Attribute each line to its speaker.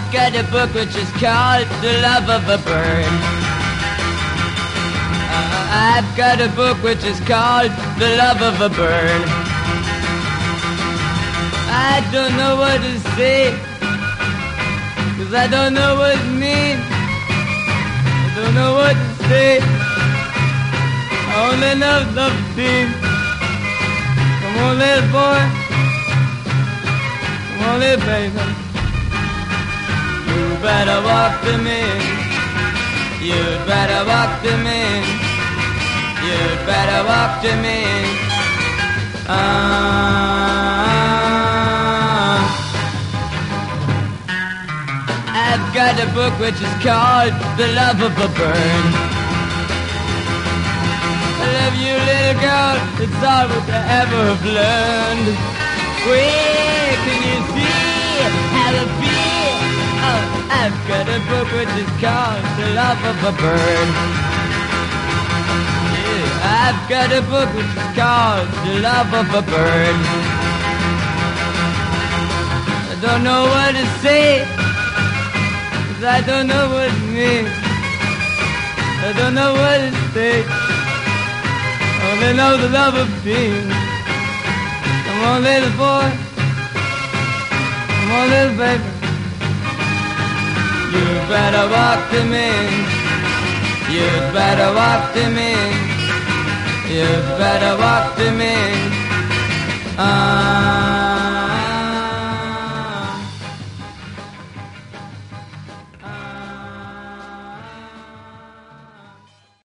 Speaker 1: I've got a book which is called The Love of a Bird. I've got a book which is called The Love of a Bird. I don't know what to say, 'cause I don't know what it means. I don't know what to say. I only know love things. Come on, little boy. Come on, little baby. You better walk to me. You'd better walk to me. You'd better walk to me. I've got a book which is called The Love of a Bird. I love you, little girl, it's all what I ever have learned. Where can you see how I feel? Oh, I've got a book which is called The Love of a Bird. Yeah, I've got a book which is called The Love of a Bird. I don't know what to say, 'cause I don't know what it means. I don't know what to say. Only know the love of being. Come on, little boy. Come on, little baby. You'd better walk to me. You'd better walk to me. You'd better walk to me.